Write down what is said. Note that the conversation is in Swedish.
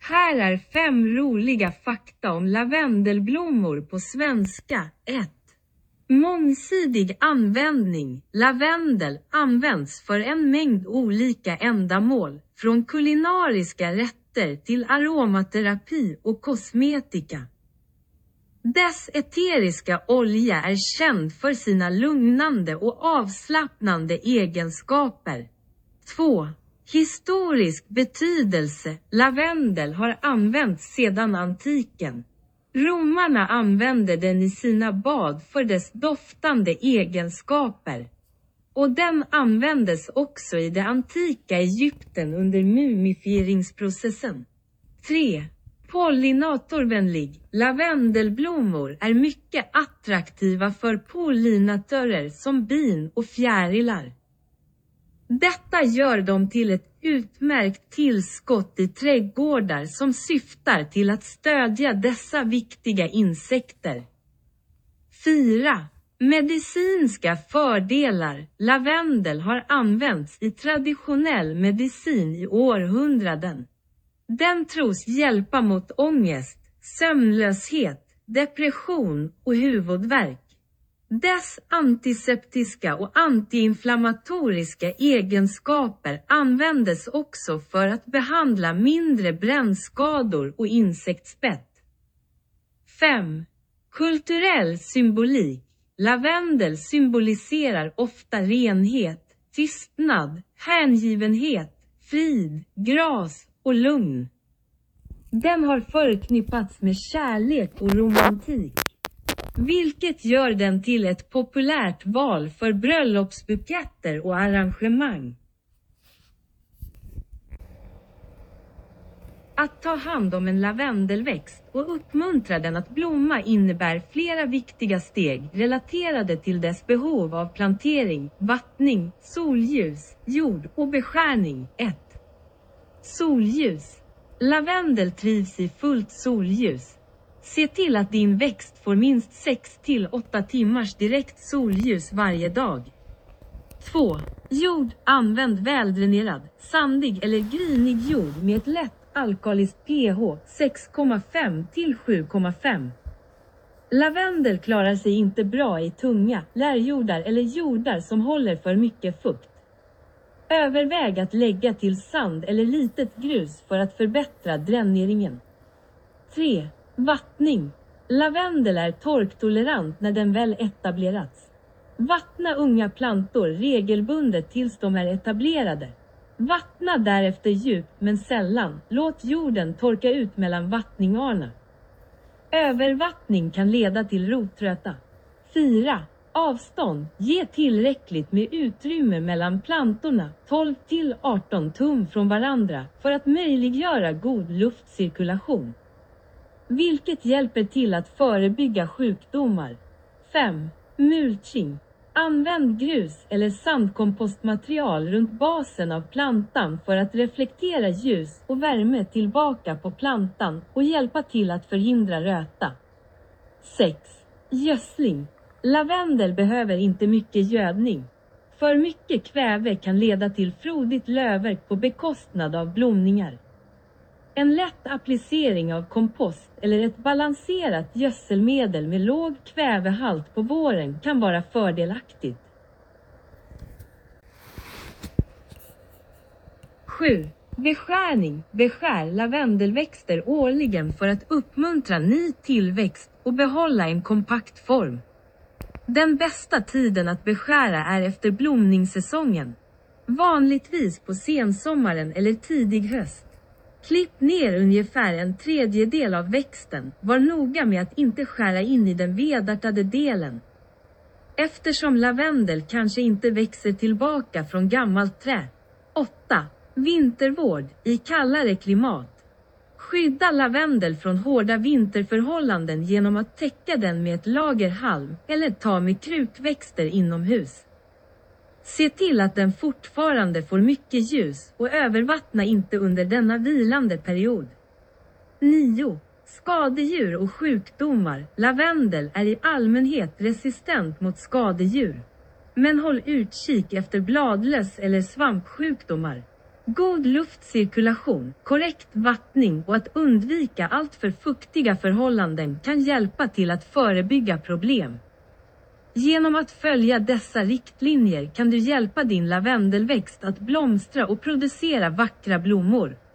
Här är 5 roliga fakta om lavendelblommor på svenska. 1. Mångsidig användning. Lavendel används för en mängd olika ändamål, från kulinariska rätter till aromaterapi och kosmetika. Dess eteriska olja är känd för sina lugnande och avslappnande egenskaper. 2. Historisk betydelse. Lavendel har använts sedan antiken. Romarna använde den i sina bad för dess doftande egenskaper. Och den användes också i det antika Egypten under mumifieringsprocessen. 3. Pollinatorvänlig. Lavendelblommor är mycket attraktiva för pollinatörer som bin och fjärilar. Detta gör dem till ett utmärkt tillskott i trädgårdar som syftar till att stödja dessa viktiga insekter. 4. Medicinska fördelar. Lavendel har använts i traditionell medicin i århundraden. Den tros hjälpa mot ångest, sömnlöshet, depression och huvudvärk. Dess antiseptiska och antiinflammatoriska egenskaper användes också för att behandla mindre brännskador och insektsbett. 5. Kulturell symbolik. Lavendel symboliserar ofta renhet, tystnad, hängivenhet, frid, gras och lugn. Den har förknippats med kärlek och romantik, vilket gör den till ett populärt val för bröllopsbuketter och arrangemang. Att ta hand om en lavendelväxt och uppmuntra den att blomma innebär flera viktiga steg relaterade till dess behov av plantering, vattning, solljus, jord och beskärning. 1. Solljus. Lavendel trivs i fullt solljus. Se till att din växt får minst 6-8 timmars direkt solljus varje dag. 2. Jord. Använd väldränerad, sandig eller grinig jord med ett lätt alkaliskt pH 6,5-7,5. Lavendel klarar sig inte bra i tunga, lärjordar eller jordar som håller för mycket fukt. Överväg att lägga till sand eller litet grus för att förbättra dräneringen. 3. Vattning. Lavendel är torktolerant när den väl etablerats. Vattna unga plantor regelbundet tills de är etablerade. Vattna därefter djupt men sällan. Låt jorden torka ut mellan vattningarna. Övervattning kan leda till rottröta. 4. Avstånd. Ge tillräckligt med utrymme mellan plantorna, 12-18 tum från varandra, för att möjliggöra god luftcirkulation, vilket hjälper till att förebygga sjukdomar. 5. Mulching. Använd grus eller sandkompostmaterial runt basen av plantan för att reflektera ljus och värme tillbaka på plantan och hjälpa till att förhindra röta. 6. Gödsling. Lavendel behöver inte mycket gödning. För mycket kväve kan leda till frodigt lövverk på bekostnad av blomningar. En lätt applicering av kompost eller ett balanserat gödselmedel med låg kvävehalt på våren kan vara fördelaktigt. 7. Beskärning. Beskär lavendelväxter årligen för att uppmuntra ny tillväxt och behålla en kompakt form. Den bästa tiden att beskära är efter blomningssäsongen, vanligtvis på sensommaren eller tidig höst. Klipp ner ungefär 1/3 av växten. Var noga med att inte skära in i den vedartade delen, eftersom lavendel kanske inte växer tillbaka från gammalt trä. 8. Vintervård. I kallare klimat. Skydda lavendel från hårda vinterförhållanden genom att täcka den med ett lager halm eller ta med krukväxter inomhus. Se till att den fortfarande får mycket ljus och övervattna inte under denna vilande period. 9. Skadedjur och sjukdomar. Lavendel är i allmänhet resistent mot skadedjur, men håll utkik efter bladlöss eller svampsjukdomar. God luftcirkulation, korrekt vattning och att undvika alltför fuktiga förhållanden kan hjälpa till att förebygga problem. Genom att följa dessa riktlinjer kan du hjälpa din lavendelväxt att blomstra och producera vackra blommor.